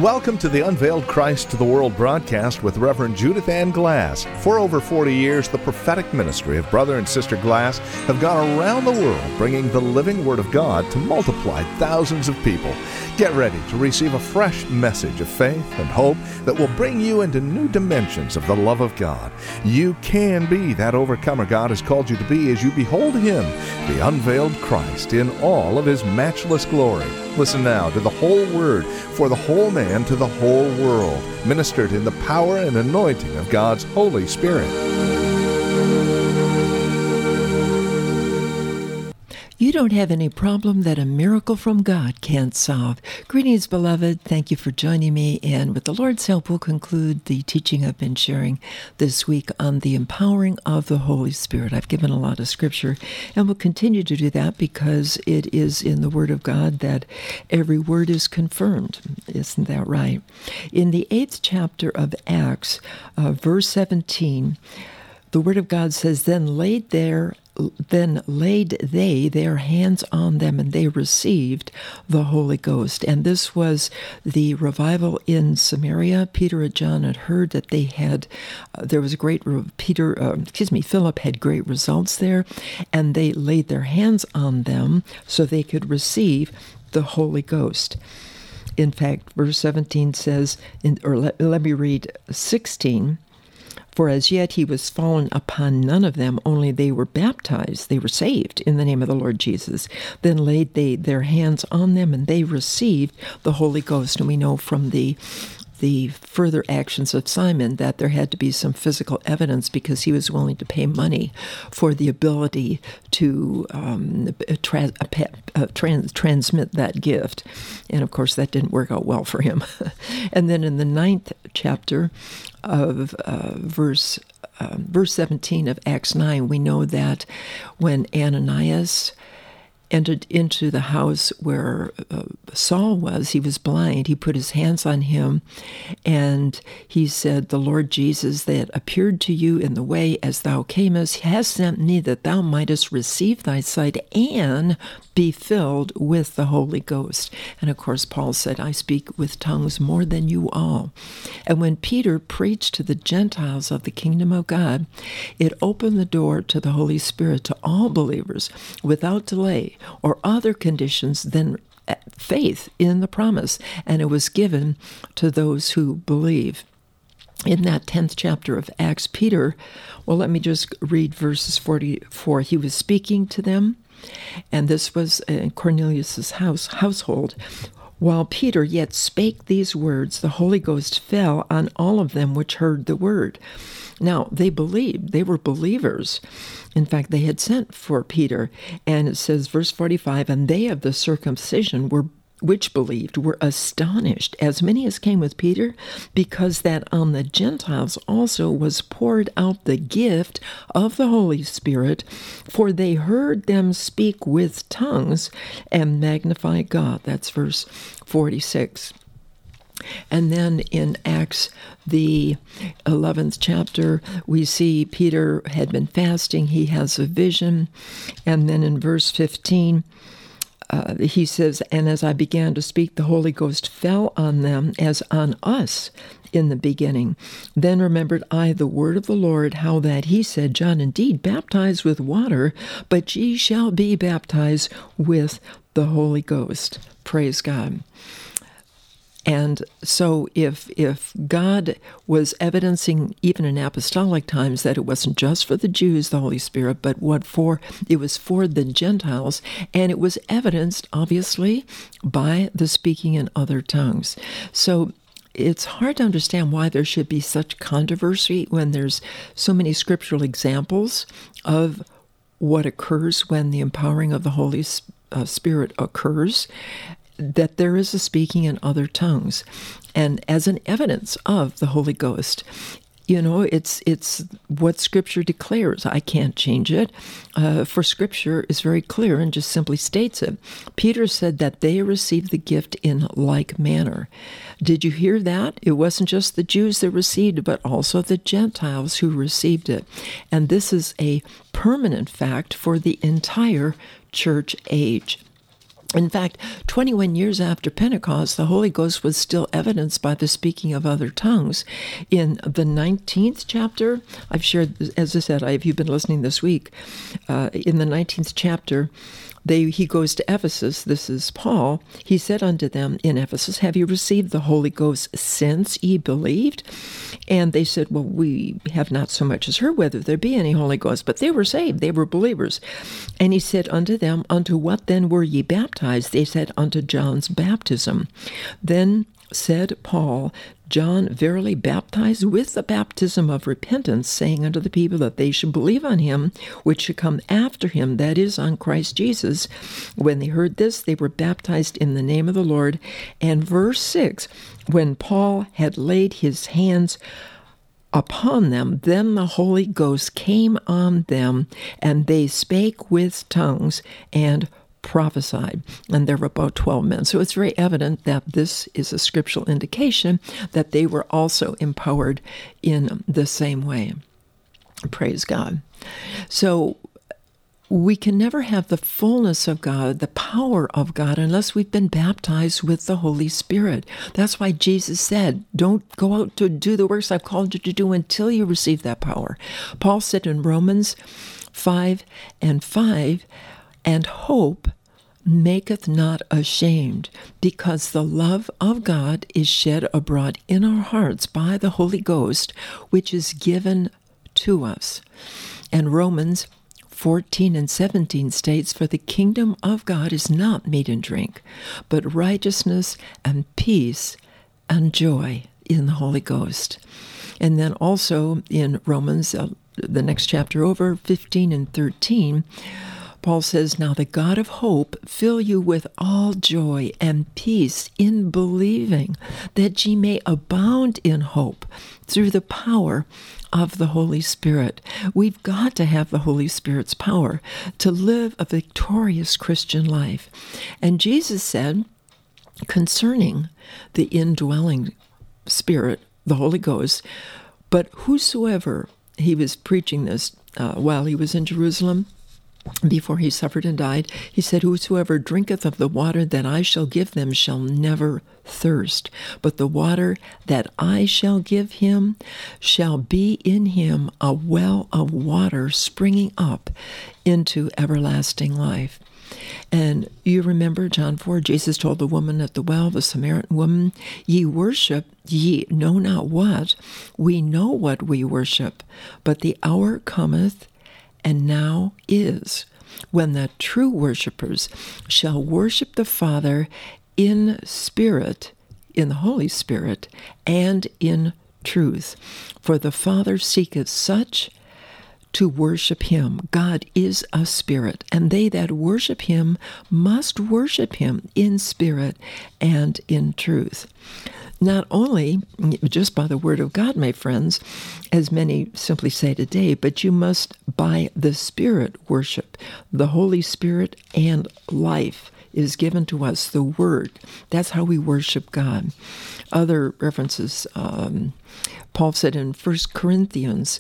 Welcome to the Unveiled Christ to the World broadcast with Reverend Judith Ann Glass. For over 40 years, the prophetic ministry of Brother and Sister Glass have gone around the world bringing the living Word of God to multiply thousands of people. Get ready to receive a fresh message of faith and hope that will bring you into new dimensions of the love of God. You can be that overcomer God has called you to be as you behold Him, the unveiled Christ, in all of His matchless glory. Listen now to the whole Word for the whole man to the whole world, ministered in the power and anointing of God's Holy Spirit. You don't have any problem that a miracle from God can't solve. Greetings, beloved. Thank you for joining me. And with the Lord's help, we'll conclude the teaching I've been sharing this week on the empowering of the Holy Spirit. I've given a lot of scripture, and we'll continue to do that because it is in the Word of God that every word is confirmed. Isn't that right? In the 8th chapter of Acts, verse 17, the Word of God says, Then laid they their hands on them, and they received the Holy Ghost. And this was the revival in Samaria. Peter and John had heard that they had, Philip had great results there, and they laid their hands on them so they could receive the Holy Ghost. In fact, verse 17 says, let me read 16. For as yet he was fallen upon none of them, only they were baptized, they were saved in the name of the Lord Jesus. Then laid they their hands on them, and they received the Holy Ghost. And we know from the further actions of Simon that there had to be some physical evidence because he was willing to pay money for the ability to transmit that gift. And of course, that didn't work out well for him. And then in the 9th chapter of verse 17 of Acts 9, we know that when Ananias entered into the house where Saul was, he was blind. He put his hands on him, and he said, The Lord Jesus that appeared to you in the way as thou camest has sent me that thou mightest receive thy sight and be filled with the Holy Ghost. And of course, Paul said, I speak with tongues more than you all. And when Peter preached to the Gentiles of the kingdom of God, it opened the door to the Holy Spirit to all believers without delay or other conditions than faith in the promise. And it was given to those who believe. In that 10th chapter of Acts, Peter, let me just read verses 44. He was speaking to them, and this was in Cornelius' household. While Peter yet spake these words, the Holy Ghost fell on all of them which heard the word. Now, they believed. They were believers. In fact, they had sent for Peter. And it says, verse 45, And they of the circumcision which believed were astonished, as many as came with Peter, because that on the Gentiles also was poured out the gift of the Holy Spirit, for they heard them speak with tongues and magnify God. That's verse 46. And then in Acts, the 11th chapter, we see Peter had been fasting. He has a vision. And then in verse 15, he says, And as I began to speak, the Holy Ghost fell on them as on us in the beginning. Then remembered I the word of the Lord, how that he said, John indeed baptized with water, but ye shall be baptized with the Holy Ghost. Praise God. And so if God was evidencing even in apostolic times that it wasn't just for the Jews, the Holy Spirit, but it was for the Gentiles, and it was evidenced, obviously, by the speaking in other tongues. So it's hard to understand why there should be such controversy when there's so many scriptural examples of what occurs when the empowering of the Holy Spirit occurs, that there is a speaking in other tongues. And as an evidence of the Holy Ghost, it's what Scripture declares. I can't change it, for Scripture is very clear and just simply states it. Peter said that they received the gift in like manner. Did you hear that? It wasn't just the Jews that received it, but also the Gentiles who received it. And this is a permanent fact for the entire church age. In fact, 21 years after Pentecost, the Holy Ghost was still evidenced by the speaking of other tongues. In the 19th chapter, I've shared, as I said, if you've been listening this week, in the 19th chapter, he goes to Ephesus. This is Paul. He said unto them in Ephesus, have you received the Holy Ghost since ye believed? And they said, well, we have not so much as heard whether there be any Holy Ghost. But they were saved. They were believers. And he said unto them, unto what then were ye baptized? They said, unto John's baptism. Then said Paul, John verily baptized with the baptism of repentance, saying unto the people that they should believe on him which should come after him, that is, on Christ Jesus. When they heard this, they were baptized in the name of the Lord. And verse 6, when Paul had laid his hands upon them, then the Holy Ghost came on them, and they spake with tongues and prophesied. And there were about 12 men. So it's very evident that this is a scriptural indication that they were also empowered in the same way. Praise God. So we can never have the fullness of God, the power of God, unless we've been baptized with the Holy Spirit. That's why Jesus said, don't go out to do the works I've called you to do until you receive that power. Paul said in Romans 5:5, and hope maketh not ashamed, because the love of God is shed abroad in our hearts by the Holy Ghost, which is given to us. And Romans 14:17 states, for the kingdom of God is not meat and drink, but righteousness and peace and joy in the Holy Ghost. And then also in Romans, the next chapter over, 15 and 13, Paul says, now the God of hope fill you with all joy and peace in believing, that ye may abound in hope through the power of the Holy Spirit. We've got to have the Holy Spirit's power to live a victorious Christian life. And Jesus said concerning the indwelling Spirit, the Holy Ghost, but whosoever, he was preaching this while he was in Jerusalem, before he suffered and died, he said, whosoever drinketh of the water that I shall give them shall never thirst, but the water that I shall give him shall be in him a well of water springing up into everlasting life. And you remember John 4, Jesus told the woman at the well, the Samaritan woman, ye worship, ye know not what. We know what we worship, but the hour cometh, and now is, when the true worshipers shall worship the Father in spirit, in the Holy Spirit, and in truth. For the Father seeketh such to worship him. God is a spirit, and they that worship him must worship him in spirit and in truth. Not only just by the word of God, my friends, as many simply say today, but you must by the Spirit worship. The Holy Spirit and life is given to us, the Word. That's how we worship God. Other references, Paul said in 1 Corinthians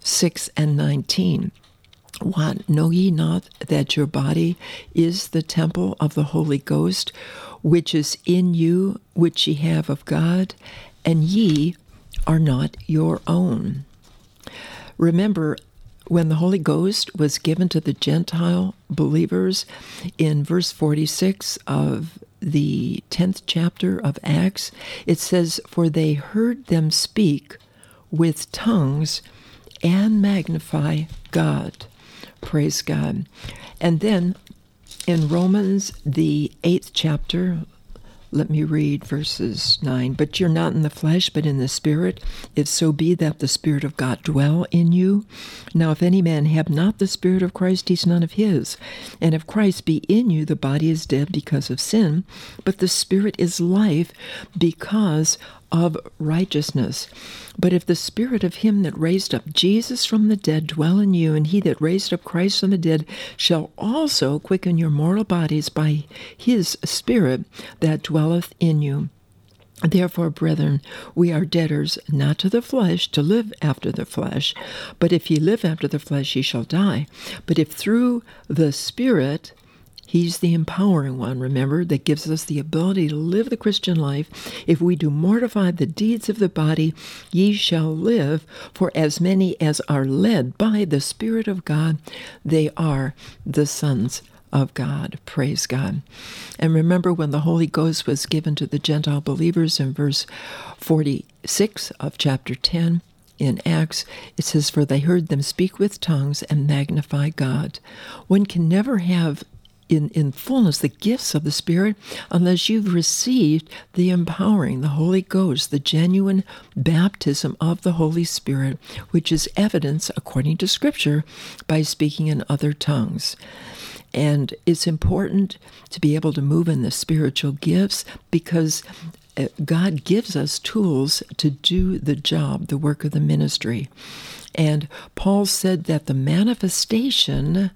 6:19, what, know ye not that your body is the temple of the Holy Ghost, which is in you, which ye have of God, and ye are not your own? Remember, when the Holy Ghost was given to the Gentile believers in verse 46 of the 10th chapter of Acts, it says, for they heard them speak with tongues and magnify God. Praise God. And then in Romans, the 8th chapter, let me read verses 9. But you're not in the flesh, but in the Spirit, if so be that the Spirit of God dwell in you. Now if any man have not the Spirit of Christ, he's none of his. And if Christ be in you, the body is dead because of sin, but the Spirit is life because of righteousness. But if the Spirit of him that raised up Jesus from the dead dwell in you, and he that raised up Christ from the dead shall also quicken your mortal bodies by his Spirit that dwelleth in you. Therefore, brethren, we are debtors not to the flesh, to live after the flesh. But if ye live after the flesh, ye shall die. But if through the Spirit He's the empowering one, remember, that gives us the ability to live the Christian life. If we do mortify the deeds of the body, ye shall live. For as many as are led by the Spirit of God, they are the sons of God. Praise God. And remember when the Holy Ghost was given to the Gentile believers in verse 46 of chapter 10, in Acts, it says, for they heard them speak with tongues and magnify God. One can never have in fullness the gifts of the Spirit unless you've received the empowering, the Holy Ghost, the genuine baptism of the Holy Spirit, which is evidenced, according to Scripture, by speaking in other tongues. And it's important to be able to move in the spiritual gifts because God gives us tools to do the job, the work of the ministry. And Paul said that the manifestation,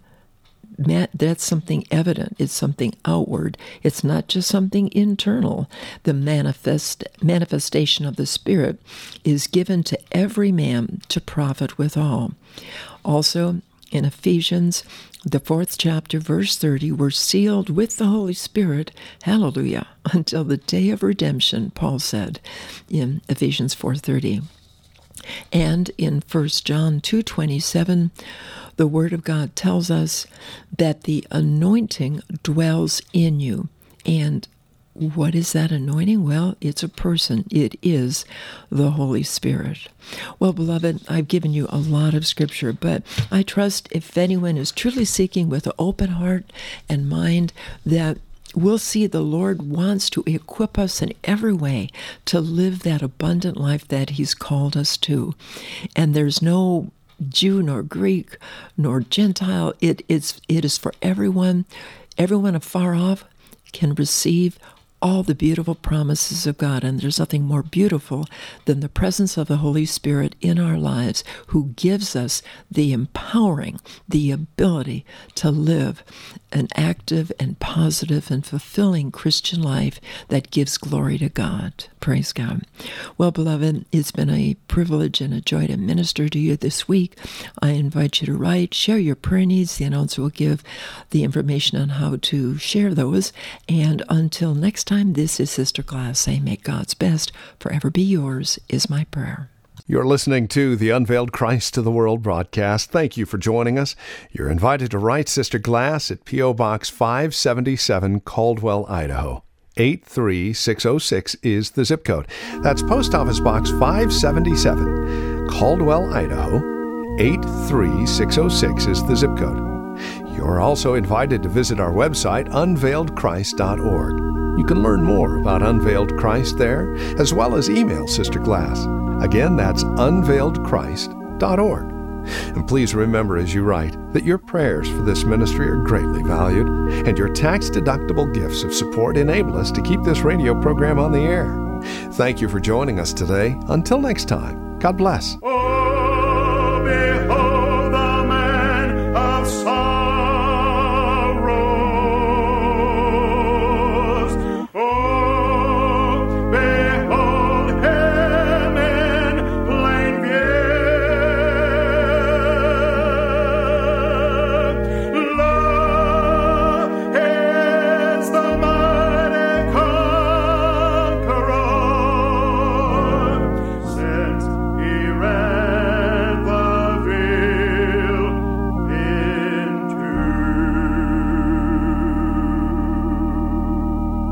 that's something evident. It's something outward. It's not just something internal. The manifestation of the Spirit is given to every man to profit withal. Also, in Ephesians, the 4th chapter, verse 30, we're sealed with the Holy Spirit, hallelujah, until the day of redemption, Paul said in Ephesians 4:30. And in 1 John 2:27, the Word of God tells us that the anointing dwells in you. And what is that anointing? Well, it's a person. It is the Holy Spirit. Well, beloved, I've given you a lot of Scripture, but I trust if anyone is truly seeking with an open heart and mind that we'll see the Lord wants to equip us in every way to live that abundant life that He's called us to. And there's no Jew nor Greek nor Gentile. It is for everyone. Everyone afar off can receive all the beautiful promises of God. And there's nothing more beautiful than the presence of the Holy Spirit in our lives, who gives us the empowering, the ability to live an active and positive and fulfilling Christian life that gives glory to God. Praise God. Well, beloved, it's been a privilege and a joy to minister to you this week. I invite you to write, share your prayer needs. The announcer will give the information on how to share those. And until next time, this is Sister Glass saying, may God's best forever be yours, is my prayer. You're listening to the Unveiled Christ to the World broadcast. Thank you for joining us. You're invited to write Sister Glass at P.O. Box 577, Caldwell, Idaho. 83606 is the zip code. That's Post Office Box 577, Caldwell, Idaho. 83606 is the zip code. You're also invited to visit our website, unveiledchrist.org. You can learn more about Unveiled Christ there, as well as email Sister Glass. Again, that's unveiledchrist.org. And please remember as you write that your prayers for this ministry are greatly valued, and your tax-deductible gifts of support enable us to keep this radio program on the air. Thank you for joining us today. Until next time, God bless.